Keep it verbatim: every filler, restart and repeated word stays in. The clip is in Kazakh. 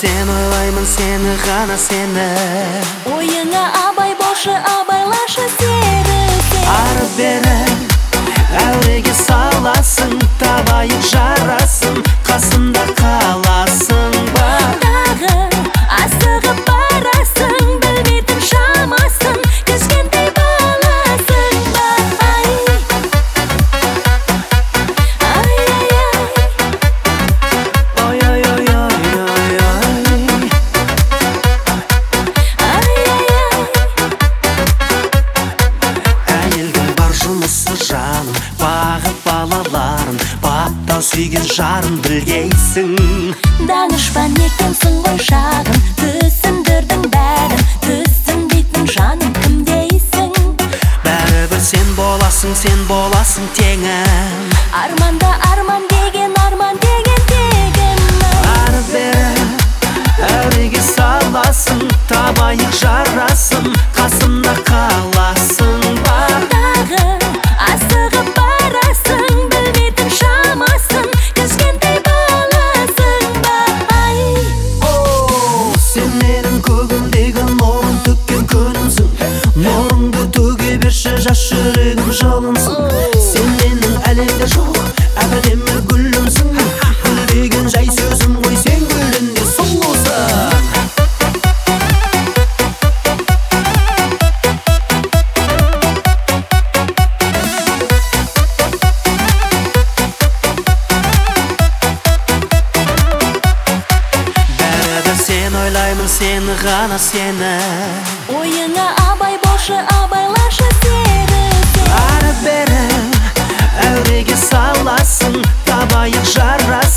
Sen ойлаймын сені ғана сені. Ойыңа абай болшы, абайлашы сері сен. Ары-бері әуреге саласың, табайық жарасын, қасымда қаласың ба? Тағы асығып барасың, білмейтін шамасын, кішкентай баласың ба? Ай, ай-ай-ай, Ой-ой-ой-ой-ой-ой, ай-ай-ай. әйелдің бар жұмысы жаным, бағып балаларын, баптау сүйген жарын білгейсің. Данышпан екенсің ғой шағым, түсіндірдің бәрін, түсінбейтін жаным кім дейсің? Бәрібір сен боласың, сен боласың теңім. Арманда арман деген, арман деген тегім. Ары-бері әуреге саласың, табайық жарасын, қасымда қаласың ба? Тағы асығып барасың, білмейтін шамасын, кішкентай баласың ба? Ай, Сен менің көгімдегі нұрын төккен күнімсің, нұрыңды төге берші, жас жүрегім жылынсын. Сен менің әлемде жоқ әдемі гүлімсің, гүл деген жай сөзім ғой, сен гүлінде сұлусың. Бәрібір сен ойлаймын сені ғана сені. ойыңа абай болшы, абайлашы сері сен. Ары-бері әуреге саласың, табайық жарасын.